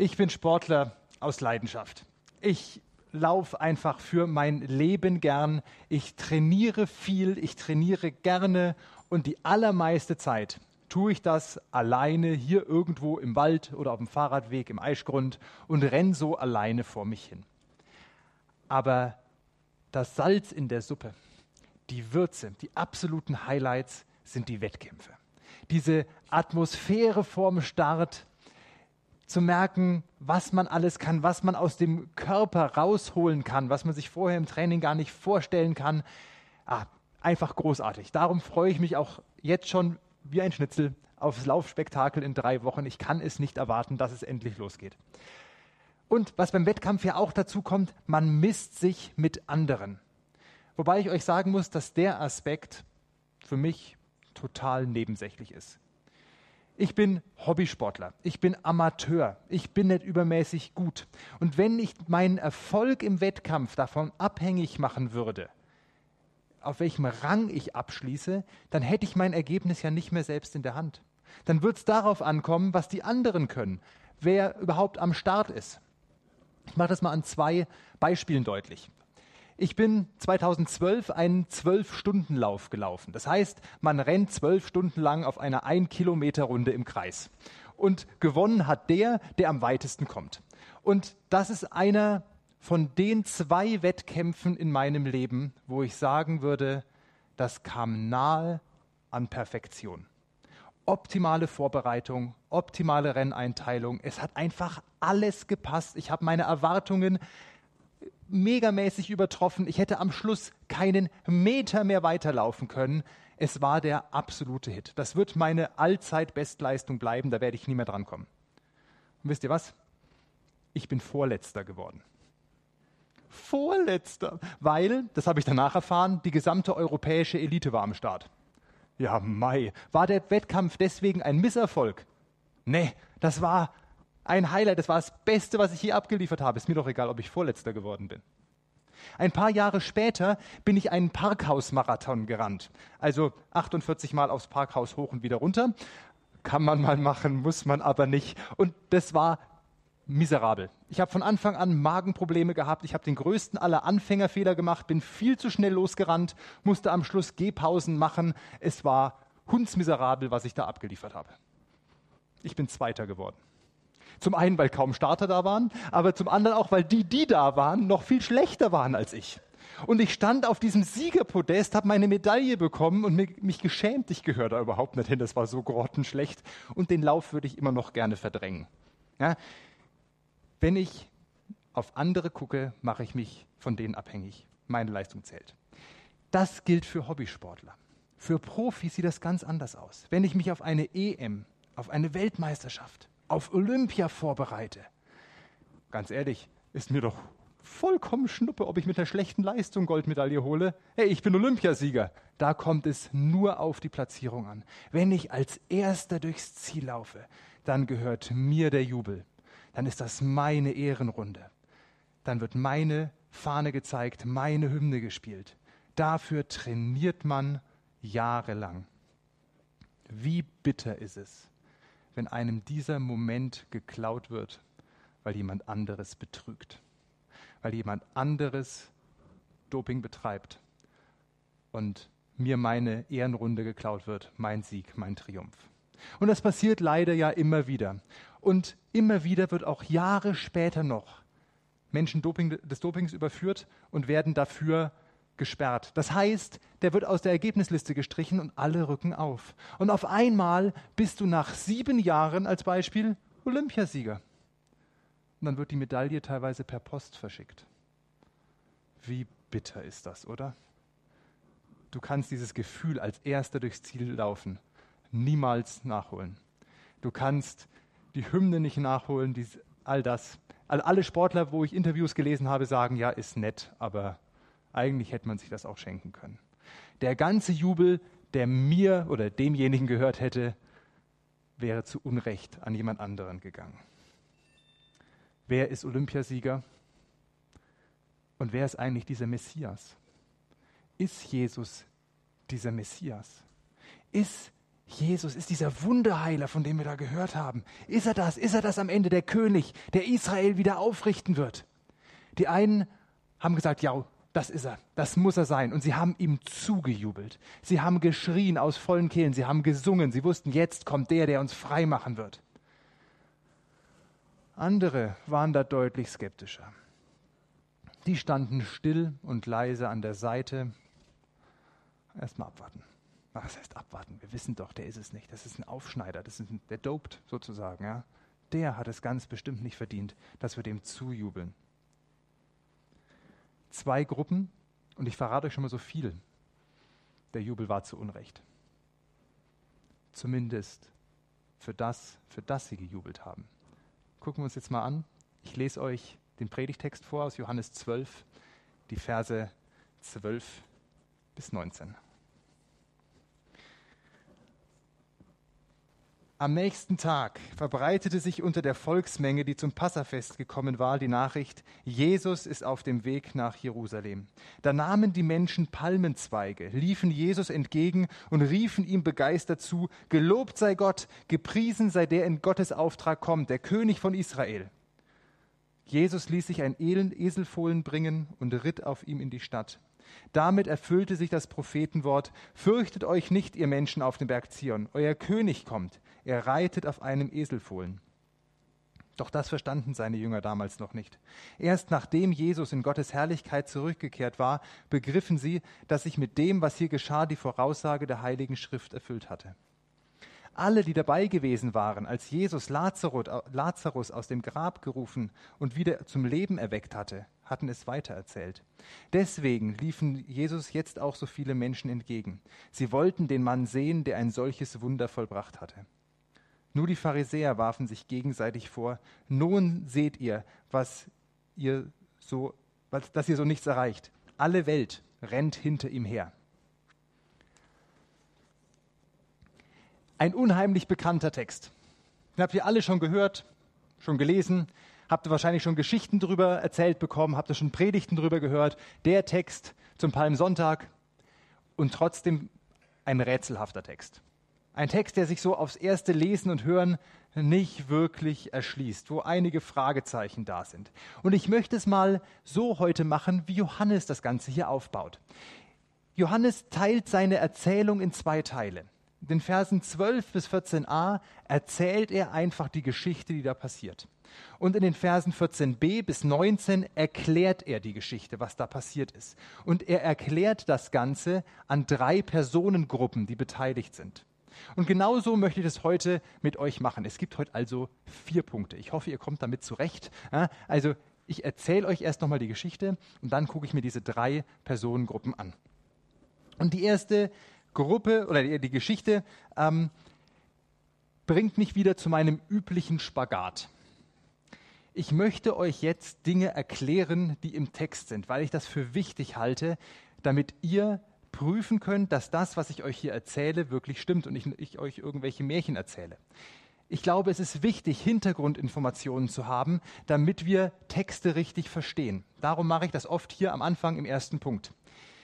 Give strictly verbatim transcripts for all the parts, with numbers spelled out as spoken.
Ich bin Sportler aus Leidenschaft. Ich laufe einfach für mein Leben gern. Ich trainiere viel, ich trainiere gerne und die allermeiste Zeit tue ich das alleine hier irgendwo im Wald oder auf dem Fahrradweg im Eichgrund und renne so alleine vor mich hin. Aber das Salz in der Suppe, die Würze, die absoluten Highlights sind die Wettkämpfe. Diese Atmosphäre vorm Start, zu merken, was man alles kann, was man aus dem Körper rausholen kann, was man sich vorher im Training gar nicht vorstellen kann. Ah, einfach großartig. Darum freue ich mich auch jetzt schon wie ein Schnitzel aufs Laufspektakel in drei Wochen. Ich kann es nicht erwarten, dass es endlich losgeht. Und was beim Wettkampf ja auch dazu kommt, man misst sich mit anderen. Wobei ich euch sagen muss, dass der Aspekt für mich total nebensächlich ist. Ich bin Hobbysportler, ich bin Amateur, ich bin nicht übermäßig gut. Und wenn ich meinen Erfolg im Wettkampf davon abhängig machen würde, auf welchem Rang ich abschließe, dann hätte ich mein Ergebnis ja nicht mehr selbst in der Hand. Dann wird es darauf ankommen, was die anderen können, wer überhaupt am Start ist. Ich mache das mal an zwei Beispielen deutlich. Ich bin zweitausendzwölf einen zwölf-Stunden-Lauf gelaufen. Das heißt, man rennt zwölf Stunden lang auf einer ein-Kilometer-Runde im Kreis. Und gewonnen hat der, der am weitesten kommt. Und das ist einer von den zwei Wettkämpfen in meinem Leben, wo ich sagen würde, das kam nahe an Perfektion. Optimale Vorbereitung, optimale Renneinteilung. Es hat einfach alles gepasst. Ich habe meine Erwartungen megamäßig übertroffen. Ich hätte am Schluss keinen Meter mehr weiterlaufen können. Es war der absolute Hit. Das wird meine Allzeit-Bestleistung bleiben. Da werde ich nie mehr drankommen. Und wisst ihr was? Ich bin Vorletzter geworden. Vorletzter, weil, das habe ich danach erfahren, die gesamte europäische Elite war am Start. Ja, Mai, war der Wettkampf deswegen ein Misserfolg? Nee, das war ein Highlight, das war das Beste, was ich je abgeliefert habe. Ist mir doch egal, ob ich Vorletzter geworden bin. Ein paar Jahre später bin ich einen Parkhausmarathon gerannt. Also achtundvierzig Mal aufs Parkhaus hoch und wieder runter. Kann man mal machen, muss man aber nicht. Und das war miserabel. Ich habe von Anfang an Magenprobleme gehabt. Ich habe den größten aller Anfängerfehler gemacht, bin viel zu schnell losgerannt, musste am Schluss Gehpausen machen. Es war hundsmiserabel, was ich da abgeliefert habe. Ich bin Zweiter geworden. Zum einen, weil kaum Starter da waren, aber zum anderen auch, weil die, die da waren, noch viel schlechter waren als ich. Und ich stand auf diesem Siegerpodest, habe meine Medaille bekommen und mich, mich geschämt. Ich gehöre da überhaupt nicht hin, das war so grottenschlecht. Und den Lauf würde ich immer noch gerne verdrängen. Ja? Wenn ich auf andere gucke, mache ich mich von denen abhängig. Meine Leistung zählt. Das gilt für Hobbysportler. Für Profis sieht das ganz anders aus. Wenn ich mich auf eine E M, auf eine Weltmeisterschaft, auf Olympia vorbereite, ganz ehrlich, ist mir doch vollkommen Schnuppe, ob ich mit einer schlechten Leistung Goldmedaille hole. Hey, ich bin Olympiasieger. Da kommt es nur auf die Platzierung an. Wenn ich als Erster durchs Ziel laufe, dann gehört mir der Jubel. Dann ist das meine Ehrenrunde. Dann wird meine Fahne gezeigt, meine Hymne gespielt. Dafür trainiert man jahrelang. Wie bitter ist es, wenn einem dieser Moment geklaut wird, weil jemand anderes betrügt, weil jemand anderes Doping betreibt und mir meine Ehrenrunde geklaut wird, mein Sieg, mein Triumph. Und das passiert leider ja immer wieder. Und immer wieder wird auch Jahre später noch Menschen Doping, des Dopings überführt und werden dafür gesperrt. Das heißt, der wird aus der Ergebnisliste gestrichen und alle rücken auf. Und auf einmal bist du nach sieben Jahren als Beispiel Olympiasieger. Und dann wird die Medaille teilweise per Post verschickt. Wie bitter ist das, oder? Du kannst dieses Gefühl, als Erster durchs Ziel laufen, niemals nachholen. Du kannst die Hymne nicht nachholen, dies, all das. Alle Sportler, wo ich Interviews gelesen habe, sagen, ja, ist nett, aber eigentlich hätte man sich das auch schenken können. Der ganze Jubel, der mir oder demjenigen gehört hätte, wäre zu Unrecht an jemand anderen gegangen. Wer ist Olympiasieger? Und wer ist eigentlich dieser Messias? Ist Jesus dieser Messias? Ist Jesus ist dieser Wunderheiler, von dem wir da gehört haben. Ist er das? Ist er das am Ende, der König, der Israel wieder aufrichten wird? Die einen haben gesagt, ja, das ist er, das muss er sein. Und sie haben ihm zugejubelt. Sie haben geschrien aus vollen Kehlen, sie haben gesungen. Sie wussten, jetzt kommt der, der uns frei machen wird. Andere waren da deutlich skeptischer. Die standen still und leise an der Seite. Erstmal abwarten. Was heißt abwarten? Wir wissen doch, der ist es nicht. Das ist ein Aufschneider, das ist ein, der dopt sozusagen. Ja? Der hat es ganz bestimmt nicht verdient, dass wir dem zujubeln. Zwei Gruppen, und ich verrate euch schon mal so viel. Der Jubel war zu Unrecht. Zumindest für das, für das sie gejubelt haben. Gucken wir uns jetzt mal an. Ich lese euch den Predigtext vor aus Johannes zwölf, die Verse zwölf bis neunzehn. Am nächsten Tag verbreitete sich unter der Volksmenge, die zum Passafest gekommen war, die Nachricht, Jesus ist auf dem Weg nach Jerusalem. Da nahmen die Menschen Palmenzweige, liefen Jesus entgegen und riefen ihm begeistert zu, gelobt sei Gott, gepriesen sei der in Gottes Auftrag kommt, der König von Israel. Jesus ließ sich ein Eselfohlen bringen und ritt auf ihm in die Stadt. Damit erfüllte sich das Prophetenwort, fürchtet euch nicht, ihr Menschen auf dem Berg Zion, euer König kommt, er reitet auf einem Eselfohlen. Doch das verstanden seine Jünger damals noch nicht. Erst nachdem Jesus in Gottes Herrlichkeit zurückgekehrt war, begriffen sie, dass sich mit dem, was hier geschah, die Voraussage der Heiligen Schrift erfüllt hatte. Alle, die dabei gewesen waren, als Jesus Lazarus aus dem Grab gerufen und wieder zum Leben erweckt hatte, hatten es weitererzählt. Deswegen liefen Jesus jetzt auch so viele Menschen entgegen. Sie wollten den Mann sehen, der ein solches Wunder vollbracht hatte. Nur die Pharisäer warfen sich gegenseitig vor, nun seht ihr, was ihr so, was, dass ihr so nichts erreicht. Alle Welt rennt hinter ihm her. Ein unheimlich bekannter Text. Den habt ihr alle schon gehört, schon gelesen, habt ihr wahrscheinlich schon Geschichten darüber erzählt bekommen, habt ihr schon Predigten darüber gehört. Der Text zum Palmsonntag und trotzdem ein rätselhafter Text. Ein Text, der sich so aufs erste Lesen und Hören nicht wirklich erschließt, wo einige Fragezeichen da sind. Und ich möchte es mal so heute machen, wie Johannes das Ganze hier aufbaut. Johannes teilt seine Erzählung in zwei Teile. In den Versen zwölf bis vierzehn a erzählt er einfach die Geschichte, die da passiert. Und in den Versen vierzehn b bis neunzehn erklärt er die Geschichte, was da passiert ist. Und er erklärt das Ganze an drei Personengruppen, die beteiligt sind. Und genauso möchte ich das heute mit euch machen. Es gibt heute also vier Punkte. Ich hoffe, ihr kommt damit zurecht. Also ich erzähle euch erst nochmal die Geschichte und dann gucke ich mir diese drei Personengruppen an. Und die erste Gruppe oder die, die Geschichte ähm, bringt mich wieder zu meinem üblichen Spagat. Ich möchte euch jetzt Dinge erklären, die im Text sind, weil ich das für wichtig halte, damit ihr prüfen könnt, dass das, was ich euch hier erzähle, wirklich stimmt und ich, ich euch irgendwelche Märchen erzähle. Ich glaube, es ist wichtig, Hintergrundinformationen zu haben, damit wir Texte richtig verstehen. Darum mache ich das oft hier am Anfang im ersten Punkt.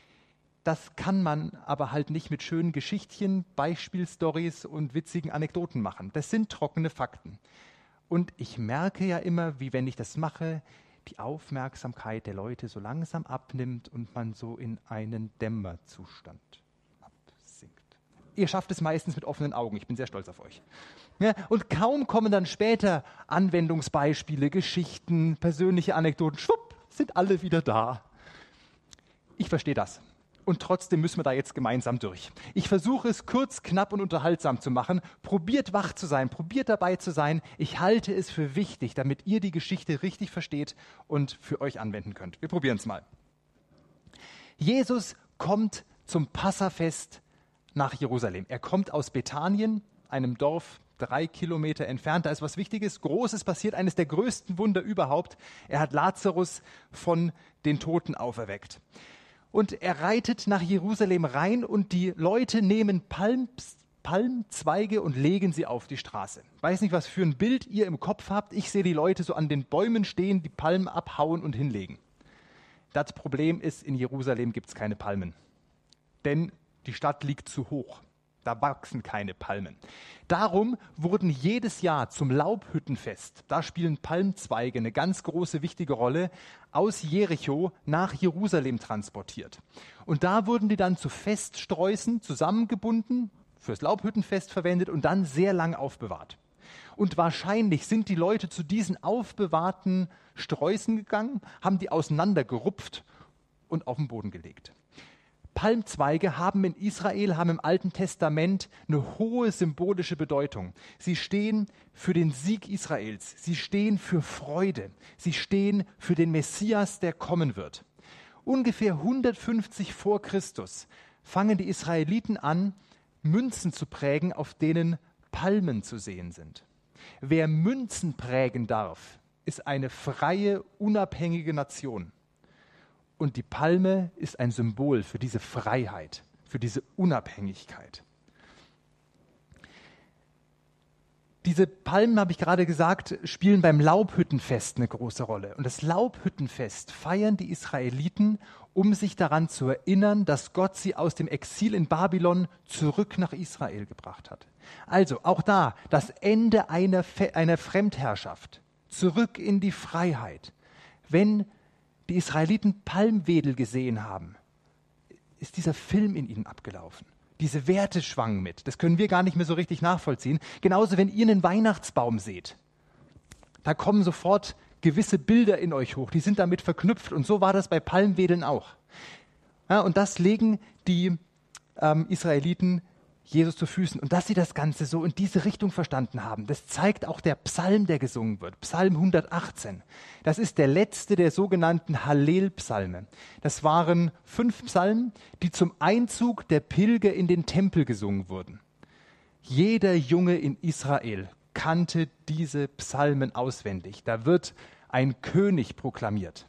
Das kann man aber halt nicht mit schönen Geschichtchen, Beispielstories und witzigen Anekdoten machen. Das sind trockene Fakten. Und ich merke ja immer, wie wenn ich das mache, die Aufmerksamkeit der Leute so langsam abnimmt und man so in einen Dämmerzustand absinkt. Ihr schafft es meistens mit offenen Augen. Ich bin sehr stolz auf euch. Ja, und kaum kommen dann später Anwendungsbeispiele, Geschichten, persönliche Anekdoten. Schwupp, sind alle wieder da. Ich verstehe das. Und trotzdem müssen wir da jetzt gemeinsam durch. Ich versuche es kurz, knapp und unterhaltsam zu machen. Probiert wach zu sein, probiert dabei zu sein. Ich halte es für wichtig, damit ihr die Geschichte richtig versteht und für euch anwenden könnt. Wir probieren es mal. Jesus kommt zum Passafest nach Jerusalem. Er kommt aus Bethanien, einem Dorf drei Kilometer entfernt. Da ist was Wichtiges, Großes passiert, eines der größten Wunder überhaupt. Er hat Lazarus von den Toten auferweckt. Und er reitet nach Jerusalem rein und die Leute nehmen Palms, Palmzweige und legen sie auf die Straße. Ich weiß nicht, was für ein Bild ihr im Kopf habt. Ich sehe die Leute so an den Bäumen stehen, die Palmen abhauen und hinlegen. Das Problem ist, in Jerusalem gibt es keine Palmen. Denn die Stadt liegt zu hoch. Da wachsen keine Palmen. Darum wurden jedes Jahr zum Laubhüttenfest, da spielen Palmzweige eine ganz große, wichtige Rolle, aus Jericho nach Jerusalem transportiert. Und da wurden die dann zu Feststräußen zusammengebunden, fürs Laubhüttenfest verwendet und dann sehr lang aufbewahrt. Und wahrscheinlich sind die Leute zu diesen aufbewahrten Sträußen gegangen, haben die auseinandergerupft und auf den Boden gelegt. Palmzweige haben in Israel, haben im Alten Testament eine hohe symbolische Bedeutung. Sie stehen für den Sieg Israels, sie stehen für Freude, sie stehen für den Messias, der kommen wird. Ungefähr hundertfünfzig vor Christus fangen die Israeliten an, Münzen zu prägen, auf denen Palmen zu sehen sind. Wer Münzen prägen darf, ist eine freie, unabhängige Nation. Und die Palme ist ein Symbol für diese Freiheit, für diese Unabhängigkeit. Diese Palmen, habe ich gerade gesagt, spielen beim Laubhüttenfest eine große Rolle. Und das Laubhüttenfest feiern die Israeliten, um sich daran zu erinnern, dass Gott sie aus dem Exil in Babylon zurück nach Israel gebracht hat. Also auch da das Ende einer, Fe- einer Fremdherrschaft, zurück in die Freiheit. Wenn die Israeliten Palmwedel gesehen haben, ist dieser Film in ihnen abgelaufen. Diese Werte schwangen mit. Das können wir gar nicht mehr so richtig nachvollziehen. Genauso, wenn ihr einen Weihnachtsbaum seht, da kommen sofort gewisse Bilder in euch hoch. Die sind damit verknüpft. Und so war das bei Palmwedeln auch. Ja, und das legen die ähm, Israeliten Jesus zu Füßen. Und dass sie das Ganze so in diese Richtung verstanden haben, das zeigt auch der Psalm, der gesungen wird. Psalm hundertachtzehn. Das ist der letzte der sogenannten Hallel-Psalme. Das waren fünf Psalmen, die zum Einzug der Pilger in den Tempel gesungen wurden. Jeder Junge in Israel kannte diese Psalmen auswendig. Da wird ein König proklamiert.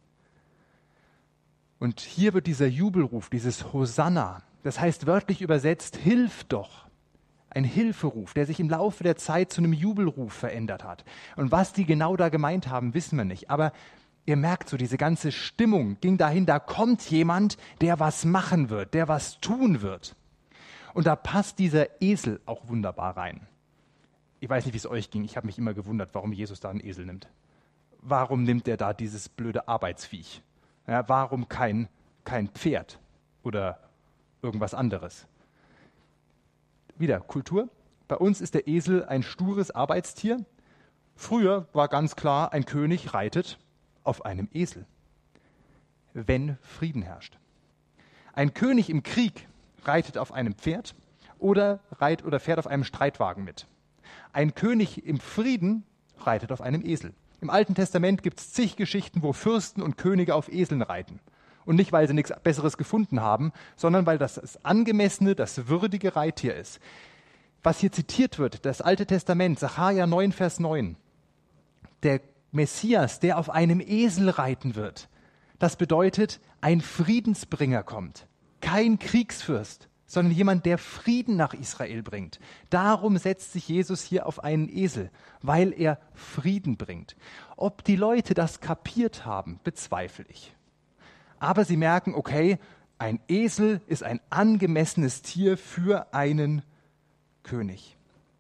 Und hier wird dieser Jubelruf, dieses Hosanna, das heißt wörtlich übersetzt, hilf doch. Ein Hilferuf, der sich im Laufe der Zeit zu einem Jubelruf verändert hat. Und was die genau da gemeint haben, wissen wir nicht. Aber ihr merkt so, diese ganze Stimmung ging dahin, da kommt jemand, der was machen wird, der was tun wird. Und da passt dieser Esel auch wunderbar rein. Ich weiß nicht, wie es euch ging. Ich habe mich immer gewundert, warum Jesus da einen Esel nimmt. Warum nimmt er da dieses blöde Arbeitsviech? Ja, warum kein, kein Pferd oder irgendwas anderes? Wieder Kultur. Bei uns ist der Esel ein stures Arbeitstier. Früher war ganz klar, ein König reitet auf einem Esel, wenn Frieden herrscht. Ein König im Krieg reitet auf einem Pferd oder reitet oder fährt auf einem Streitwagen mit. Ein König im Frieden reitet auf einem Esel. Im Alten Testament gibt es zig Geschichten, wo Fürsten und Könige auf Eseln reiten. Und nicht, weil sie nichts Besseres gefunden haben, sondern weil das das angemessene, das würdige Reittier ist. Was hier zitiert wird, das Alte Testament, Sacharja neun, Vers neun, der Messias, der auf einem Esel reiten wird, das bedeutet, ein Friedensbringer kommt. Kein Kriegsfürst, sondern jemand, der Frieden nach Israel bringt. Darum setzt sich Jesus hier auf einen Esel, weil er Frieden bringt. Ob die Leute das kapiert haben, bezweifle ich. Aber sie merken, okay, ein Esel ist ein angemessenes Tier für einen König.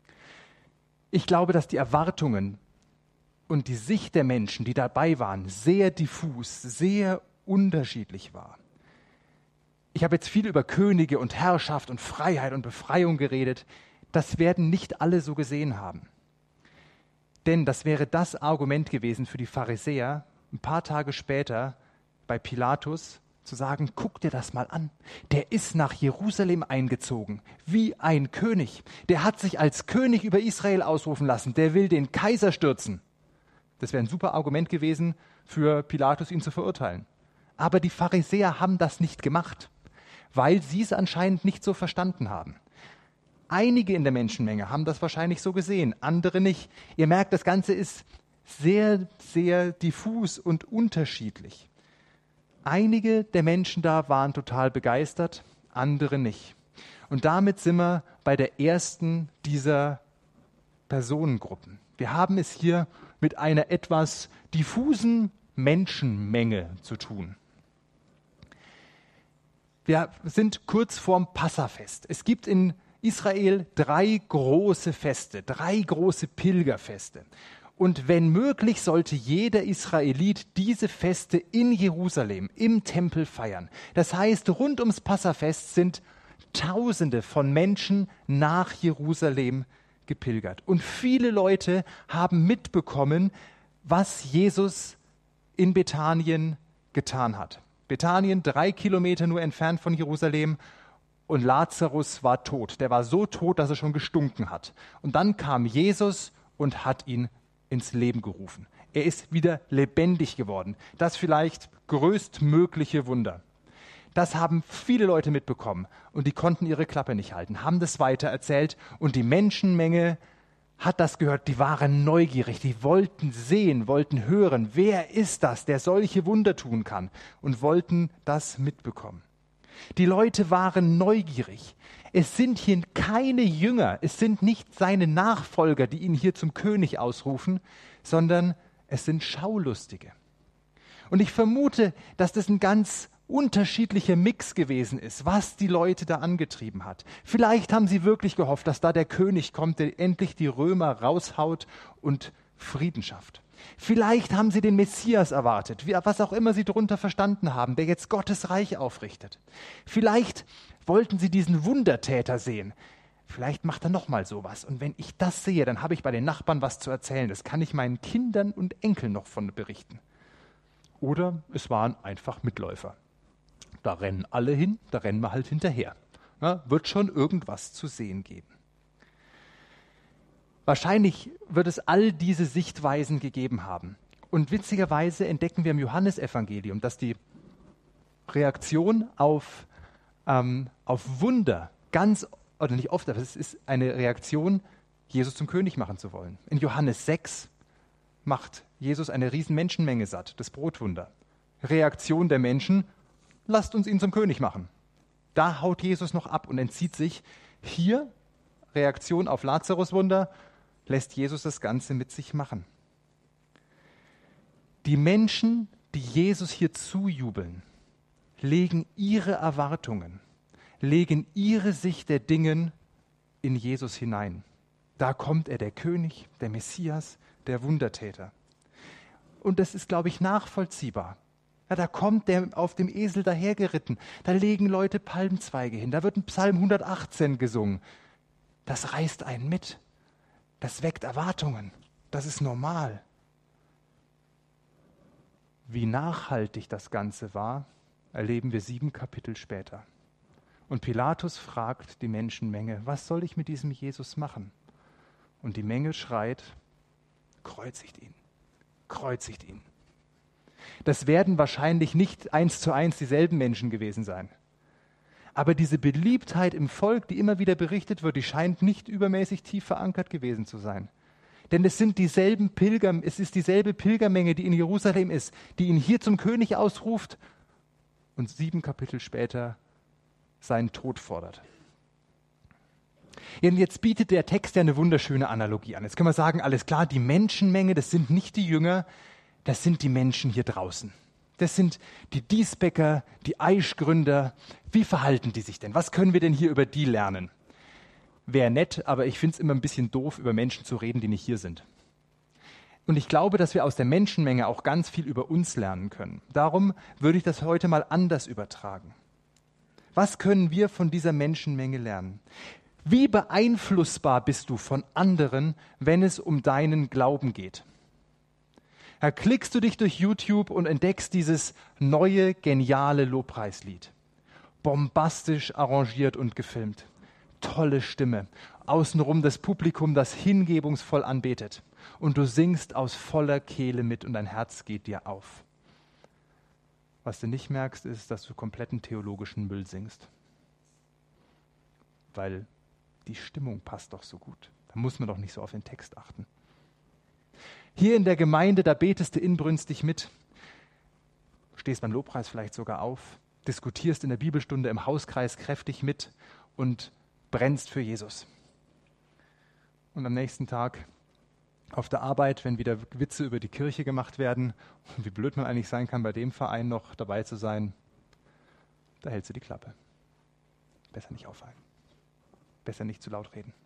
Ich glaube, dass die Erwartungen und die Sicht der Menschen, die dabei waren, sehr diffus, sehr unterschiedlich war. Ich habe jetzt viel über Könige und Herrschaft und Freiheit und Befreiung geredet. Das werden nicht alle so gesehen haben. Denn das wäre das Argument gewesen für die Pharisäer, ein paar Tage später bei Pilatus zu sagen, guck dir das mal an. Der ist nach Jerusalem eingezogen, wie ein König. Der hat sich als König über Israel ausrufen lassen. Der will den Kaiser stürzen. Das wäre ein super Argument gewesen für Pilatus, ihn zu verurteilen. Aber die Pharisäer haben das nicht gemacht, weil sie es anscheinend nicht so verstanden haben. Einige in der Menschenmenge haben das wahrscheinlich so gesehen, andere nicht. Ihr merkt, das Ganze ist sehr, sehr diffus und unterschiedlich. Einige der Menschen da waren total begeistert, andere nicht. Und damit sind wir bei der ersten dieser Personengruppen. Wir haben es hier mit einer etwas diffusen Menschenmenge zu tun. Wir sind kurz vorm Passafest. Es gibt in Israel drei große Feste, drei große Pilgerfeste. Und wenn möglich, sollte jeder Israelit diese Feste in Jerusalem, im Tempel feiern. Das heißt, rund ums Passafest sind Tausende von Menschen nach Jerusalem gepilgert. Und viele Leute haben mitbekommen, was Jesus in Bethanien getan hat. Bethanien, drei Kilometer nur entfernt von Jerusalem, und Lazarus war tot. Der war so tot, dass er schon gestunken hat. Und dann kam Jesus und hat ihn ins Leben gerufen. Er ist wieder lebendig geworden. Das vielleicht größtmögliche Wunder. Das haben viele Leute mitbekommen und die konnten ihre Klappe nicht halten, haben das weitererzählt und die Menschenmenge hat das gehört, die waren neugierig, die wollten sehen, wollten hören, wer ist das, der solche Wunder tun kann, und wollten das mitbekommen. Die Leute waren neugierig. Es sind hier keine Jünger, es sind nicht seine Nachfolger, die ihn hier zum König ausrufen, sondern es sind Schaulustige. Und ich vermute, dass das ein ganz unterschiedlicher Mix gewesen ist, was die Leute da angetrieben hat. Vielleicht haben sie wirklich gehofft, dass da der König kommt, der endlich die Römer raushaut und Frieden schafft. Vielleicht haben sie den Messias erwartet, wie, was auch immer sie darunter verstanden haben, der jetzt Gottes Reich aufrichtet. Vielleicht wollten sie diesen Wundertäter sehen. Vielleicht macht er nochmal sowas. Und wenn ich das sehe, dann habe ich bei den Nachbarn was zu erzählen. Das kann ich meinen Kindern und Enkeln noch von berichten. Oder es waren einfach Mitläufer. Da rennen alle hin, da rennen wir halt hinterher. Na, wird schon irgendwas zu sehen geben. Wahrscheinlich wird es all diese Sichtweisen gegeben haben. Und witzigerweise entdecken wir im Johannesevangelium, dass die Reaktion auf, ähm, auf Wunder ganz, oder nicht oft, aber es ist eine Reaktion, Jesus zum König machen zu wollen. In Johannes sechs macht Jesus eine riesen Menschenmenge satt, das Brotwunder. Reaktion der Menschen: Lasst uns ihn zum König machen. Da haut Jesus noch ab und entzieht sich. Hier, Reaktion auf Lazarus-Wunder, lässt Jesus das Ganze mit sich machen. Die Menschen, die Jesus hier zujubeln, legen ihre Erwartungen, legen ihre Sicht der Dinge in Jesus hinein. Da kommt er, der König, der Messias, der Wundertäter. Und das ist, glaube ich, nachvollziehbar. Ja, da kommt der auf dem Esel dahergeritten. Da legen Leute Palmzweige hin. Da wird ein Psalm hundertachtzehn gesungen. Das reißt einen mit. Das weckt Erwartungen. Das ist normal. Wie nachhaltig das Ganze war, erleben wir sieben Kapitel später. Und Pilatus fragt die Menschenmenge: Was soll ich mit diesem Jesus machen? Und die Menge schreit: Kreuzigt ihn, kreuzigt ihn. Das werden wahrscheinlich nicht eins zu eins dieselben Menschen gewesen sein. Aber diese Beliebtheit im Volk, die immer wieder berichtet wird, die scheint nicht übermäßig tief verankert gewesen zu sein. Denn es sind dieselben Pilger, es ist dieselbe Pilgermenge, die in Jerusalem ist, die ihn hier zum König ausruft und sieben Kapitel später seinen Tod fordert. Jetzt bietet der Text ja eine wunderschöne Analogie an. Jetzt können wir sagen, alles klar, die Menschenmenge, das sind nicht die Jünger, das sind die Menschen hier draußen. Das sind die Diesbecker, die Aischgründer. Wie verhalten die sich denn? Was können wir denn hier über die lernen? Wäre nett, aber ich finde es immer ein bisschen doof, über Menschen zu reden, die nicht hier sind. Und ich glaube, dass wir aus der Menschenmenge auch ganz viel über uns lernen können. Darum würde ich das heute mal anders übertragen. Was können wir von dieser Menschenmenge lernen? Wie beeinflussbar bist du von anderen, wenn es um deinen Glauben geht? Da klickst du dich durch YouTube und entdeckst dieses neue, geniale Lobpreislied. Bombastisch arrangiert und gefilmt. Tolle Stimme. Außenrum das Publikum, das hingebungsvoll anbetet. Und du singst aus voller Kehle mit und dein Herz geht dir auf. Was du nicht merkst, ist, dass du kompletten theologischen Müll singst. Weil die Stimmung passt doch so gut. Da muss man doch nicht so auf den Text achten. Hier in der Gemeinde, da betest du inbrünstig mit, stehst beim Lobpreis vielleicht sogar auf, diskutierst in der Bibelstunde im Hauskreis kräftig mit und brennst für Jesus. Und am nächsten Tag auf der Arbeit, wenn wieder Witze über die Kirche gemacht werden und wie blöd man eigentlich sein kann, bei dem Verein noch dabei zu sein, da hältst du die Klappe. Besser nicht auffallen. besser nicht zu laut reden.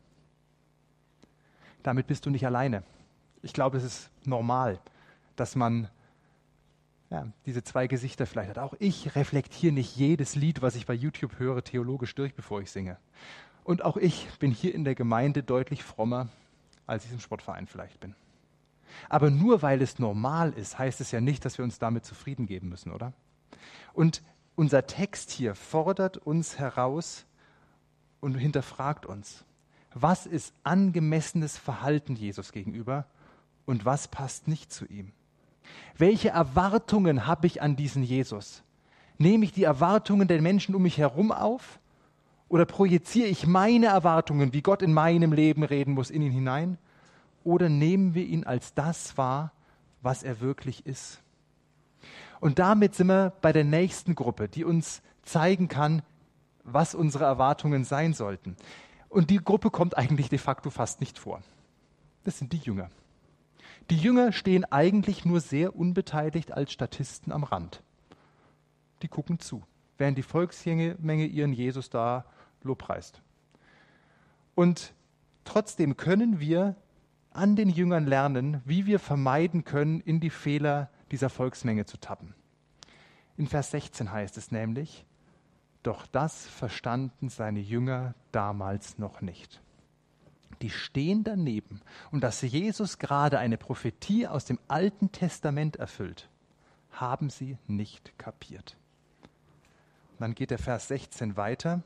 Damit bist du nicht alleine. Ich glaube, es ist normal, dass man ja, diese zwei Gesichter vielleicht hat. Auch ich reflektiere nicht jedes Lied, was ich bei YouTube höre, theologisch durch, bevor ich singe. Und auch ich bin hier in der Gemeinde deutlich frommer, als ich im Sportverein vielleicht bin. Aber nur weil es normal ist, heißt es ja nicht, dass wir uns damit zufrieden geben müssen, oder? Und unser Text hier fordert uns heraus und hinterfragt uns. Was ist angemessenes Verhalten Jesus gegenüber und was passt nicht zu ihm? Welche Erwartungen habe ich an diesen Jesus? Nehme ich die Erwartungen der Menschen um mich herum auf oder projiziere ich meine Erwartungen, wie Gott in meinem Leben reden muss, in ihn hinein? Oder nehmen wir ihn als das wahr, was er wirklich ist? Und damit sind wir bei der nächsten Gruppe, die uns zeigen kann, was unsere Erwartungen sein sollten. Und die Gruppe kommt eigentlich de facto fast nicht vor. Das sind die Jünger. Die Jünger stehen eigentlich nur sehr unbeteiligt als Statisten am Rand. Die gucken zu, während die Volksmenge ihren Jesus da lobpreist. Und trotzdem können wir an den Jüngern lernen, wie wir vermeiden können, in die Fehler dieser Volksmenge zu tappen. In Vers sechzehn heißt es nämlich, doch das verstanden seine Jünger damals noch nicht. Die stehen daneben und dass Jesus gerade eine Prophetie aus dem Alten Testament erfüllt, haben sie nicht kapiert. Und dann geht der Vers sechzehn weiter.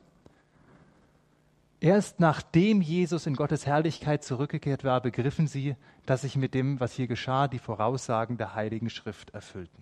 Erst nachdem Jesus in Gottes Herrlichkeit zurückgekehrt war, begriffen sie, dass sich mit dem, was hier geschah, die Voraussagen der Heiligen Schrift erfüllten.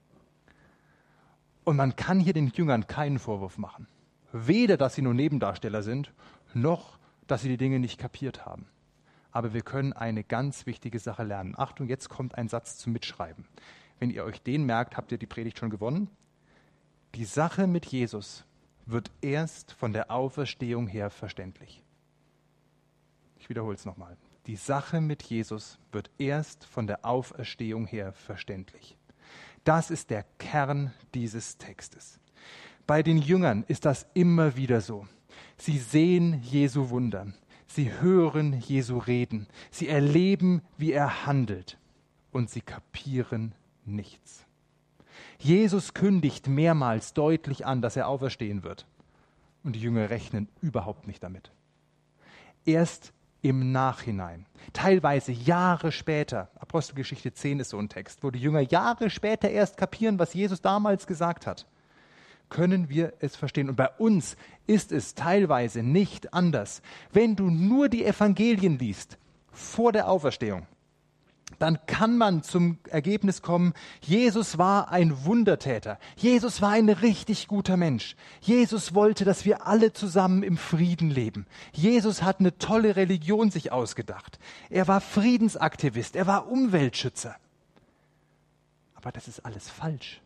Und man kann hier den Jüngern keinen Vorwurf machen. Weder, dass sie nur Nebendarsteller sind, noch, dass sie die Dinge nicht kapiert haben. Aber wir können eine ganz wichtige Sache lernen. Achtung, jetzt kommt ein Satz zum Mitschreiben. Wenn ihr euch den merkt, habt ihr die Predigt schon gewonnen. Die Sache mit Jesus wird erst von der Auferstehung her verständlich. Ich wiederhole es nochmal. Die Sache mit Jesus wird erst von der Auferstehung her verständlich. Das ist der Kern dieses Textes. Bei den Jüngern ist das immer wieder so. Sie sehen Jesu Wunder. Sie hören Jesu reden. Sie erleben, wie er handelt. Und sie kapieren nichts. Jesus kündigt mehrmals deutlich an, dass er auferstehen wird. Und die Jünger rechnen überhaupt nicht damit. Erst im Nachhinein, teilweise Jahre später, Apostelgeschichte zehn ist so ein Text, wo die Jünger Jahre später erst kapieren, was Jesus damals gesagt hat, können wir es verstehen. Und bei uns ist es teilweise nicht anders. Wenn du nur die Evangelien liest vor der Auferstehung, dann kann man zum Ergebnis kommen, Jesus war ein Wundertäter. Jesus war ein richtig guter Mensch. Jesus wollte, dass wir alle zusammen im Frieden leben. Jesus hat eine tolle Religion sich ausgedacht. Er war Friedensaktivist, er war Umweltschützer. Aber das ist alles falsch.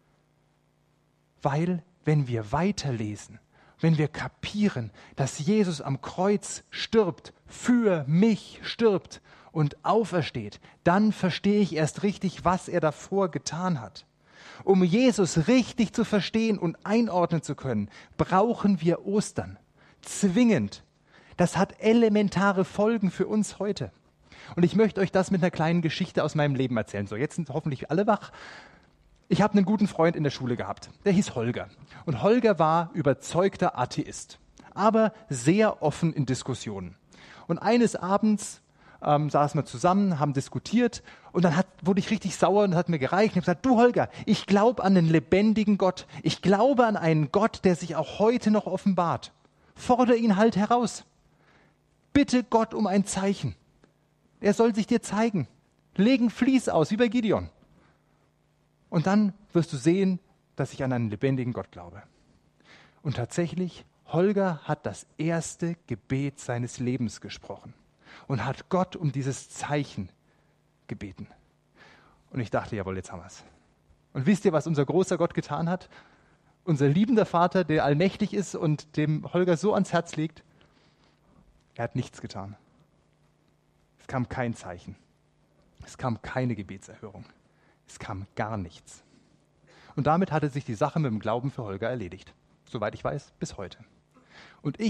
Weil, wenn wir weiterlesen, wenn wir kapieren, dass Jesus am Kreuz stirbt, für mich stirbt, und aufersteht, dann verstehe ich erst richtig, was er davor getan hat. Um Jesus richtig zu verstehen und einordnen zu können, brauchen wir Ostern. Zwingend. Das hat elementare Folgen für uns heute. Und ich möchte euch das mit einer kleinen Geschichte aus meinem Leben erzählen. So, jetzt sind hoffentlich alle wach. Ich habe einen guten Freund in der Schule gehabt. Der hieß Holger. Und Holger war überzeugter Atheist, aber sehr offen in Diskussionen. Und eines Abends Ähm, saßen wir zusammen, haben diskutiert und dann hat, wurde ich richtig sauer und hat mir gereicht. Ich habe gesagt, du Holger, ich glaube an den lebendigen Gott. Ich glaube an einen Gott, der sich auch heute noch offenbart. Fordere ihn halt heraus. Bitte Gott um ein Zeichen. Er soll sich dir zeigen. Leg ein Vlies aus, wie bei Gideon. Und dann wirst du sehen, dass ich an einen lebendigen Gott glaube. Und tatsächlich, Holger hat das erste Gebet seines Lebens gesprochen. Und hat Gott um dieses Zeichen gebeten. Und ich dachte, jawohl, jetzt haben wir es. Und wisst ihr, was unser großer Gott getan hat? Unser liebender Vater, der allmächtig ist und dem Holger so ans Herz liegt, er hat nichts getan. Es kam kein Zeichen. Es kam keine Gebetserhörung. Es kam gar nichts. Und damit hatte sich die Sache mit dem Glauben für Holger erledigt. Soweit ich weiß, bis heute. Und ich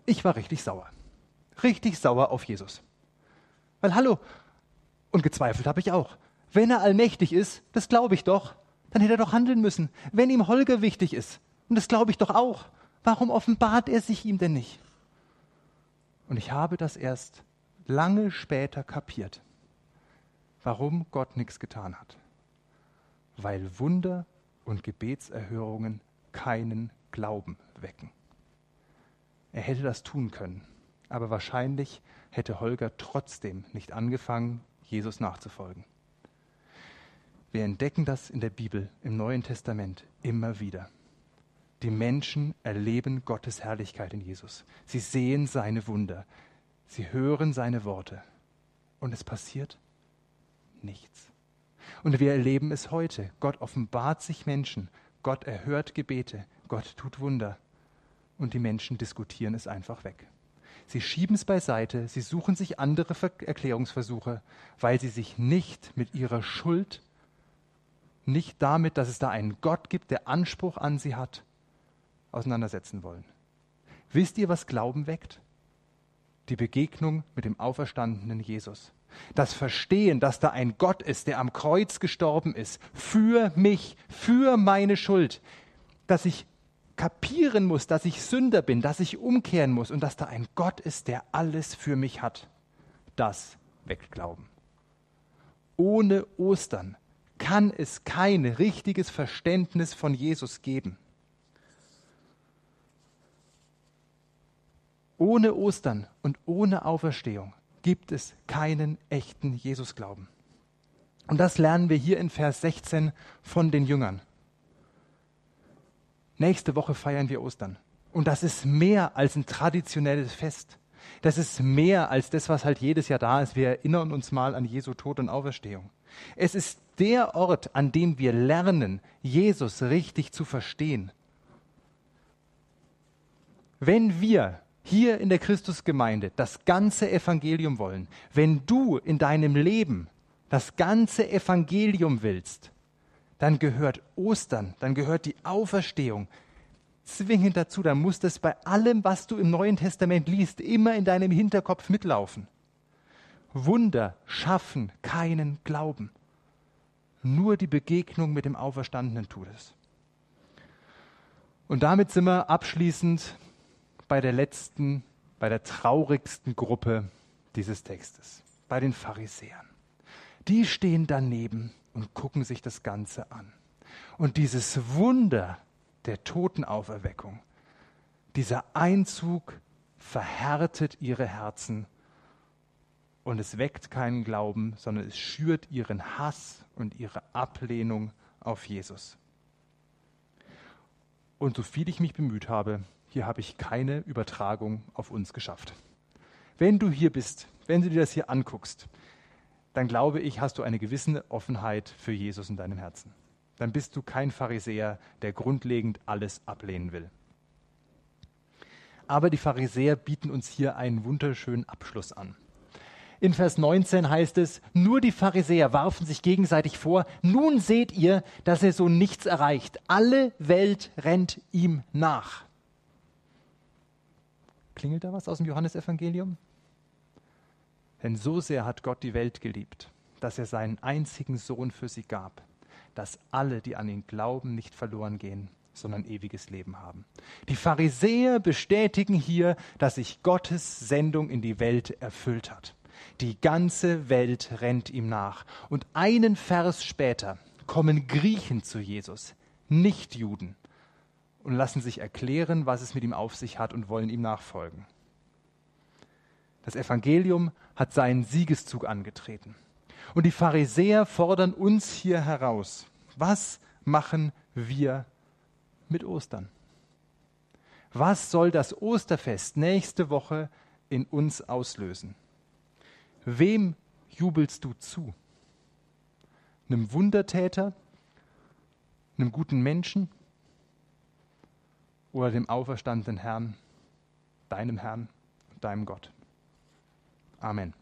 Ich war richtig sauer. Richtig sauer auf Jesus. Weil hallo, und gezweifelt habe ich auch. Wenn er allmächtig ist, das glaube ich doch, dann hätte er doch handeln müssen. Wenn ihm Holger wichtig ist, und das glaube ich doch auch, warum offenbart er sich ihm denn nicht? Und ich habe das erst lange später kapiert, warum Gott nichts getan hat. Weil Wunder und Gebetserhörungen keinen Glauben wecken. Er hätte das tun können, aber wahrscheinlich hätte Holger trotzdem nicht angefangen, Jesus nachzufolgen. Wir entdecken das in der Bibel, im Neuen Testament, immer wieder. Die Menschen erleben Gottes Herrlichkeit in Jesus. Sie sehen seine Wunder. Sie hören seine Worte. Und es passiert nichts. Und wir erleben es heute. Gott offenbart sich Menschen. Gott erhört Gebete. Gott tut Wunder. Und die Menschen diskutieren es einfach weg. Sie schieben es beiseite. Sie suchen sich andere Erklärungsversuche, weil sie sich nicht mit ihrer Schuld, nicht damit, dass es da einen Gott gibt, der Anspruch an sie hat, auseinandersetzen wollen. Wisst ihr, was Glauben weckt? Die Begegnung mit dem auferstandenen Jesus. Das Verstehen, dass da ein Gott ist, der am Kreuz gestorben ist, für mich, für meine Schuld. Dass ich kapieren muss, dass ich Sünder bin, dass ich umkehren muss und dass da ein Gott ist, der alles für mich hat. Das weckt Glauben. Ohne Ostern kann es kein richtiges Verständnis von Jesus geben. Ohne Ostern und ohne Auferstehung gibt es keinen echten Jesusglauben. Und das lernen wir hier in Vers sechzehn von den Jüngern. Nächste Woche feiern wir Ostern. Und das ist mehr als ein traditionelles Fest. Das ist mehr als das, was halt jedes Jahr da ist. Wir erinnern uns mal an Jesu Tod und Auferstehung. Es ist der Ort, an dem wir lernen, Jesus richtig zu verstehen. Wenn wir hier in der Christusgemeinde das ganze Evangelium wollen, wenn du in deinem Leben das ganze Evangelium willst, dann gehört Ostern, dann gehört die Auferstehung zwingend dazu. Dann muss das bei allem, was du im Neuen Testament liest, immer in deinem Hinterkopf mitlaufen. Wunder schaffen keinen Glauben. Nur die Begegnung mit dem Auferstandenen tut es. Und damit sind wir abschließend bei der letzten, bei der traurigsten Gruppe dieses Textes, bei den Pharisäern. Die stehen daneben und gucken sich das Ganze an. Und dieses Wunder der Totenauferweckung, dieser Einzug verhärtet ihre Herzen und es weckt keinen Glauben, sondern es schürt ihren Hass und ihre Ablehnung auf Jesus. Und so viel ich mich bemüht habe, hier habe ich keine Übertragung auf uns geschafft. Wenn du hier bist, wenn du dir das hier anguckst, dann glaube ich, hast du eine gewisse Offenheit für Jesus in deinem Herzen. Dann bist du kein Pharisäer, der grundlegend alles ablehnen will. Aber die Pharisäer bieten uns hier einen wunderschönen Abschluss an. In Vers neunzehn heißt es, nur die Pharisäer warfen sich gegenseitig vor, nun seht ihr, dass er so nichts erreicht. Alle Welt rennt ihm nach. Klingelt da was aus dem Johannesevangelium? Denn so sehr hat Gott die Welt geliebt, dass er seinen einzigen Sohn für sie gab, dass alle, die an ihn glauben, nicht verloren gehen, sondern ewiges Leben haben. Die Pharisäer bestätigen hier, dass sich Gottes Sendung in die Welt erfüllt hat. Die ganze Welt rennt ihm nach. Und einen Vers später kommen Griechen zu Jesus, nicht Juden, und lassen sich erklären, was es mit ihm auf sich hat und wollen ihm nachfolgen. Das Evangelium hat seinen Siegeszug angetreten. Und die Pharisäer fordern uns hier heraus. Was machen wir mit Ostern? Was soll das Osterfest nächste Woche in uns auslösen? Wem jubelst du zu? Einem Wundertäter? Einem guten Menschen? Oder dem auferstandenen Herrn, deinem Herrn und deinem Gott? Amen.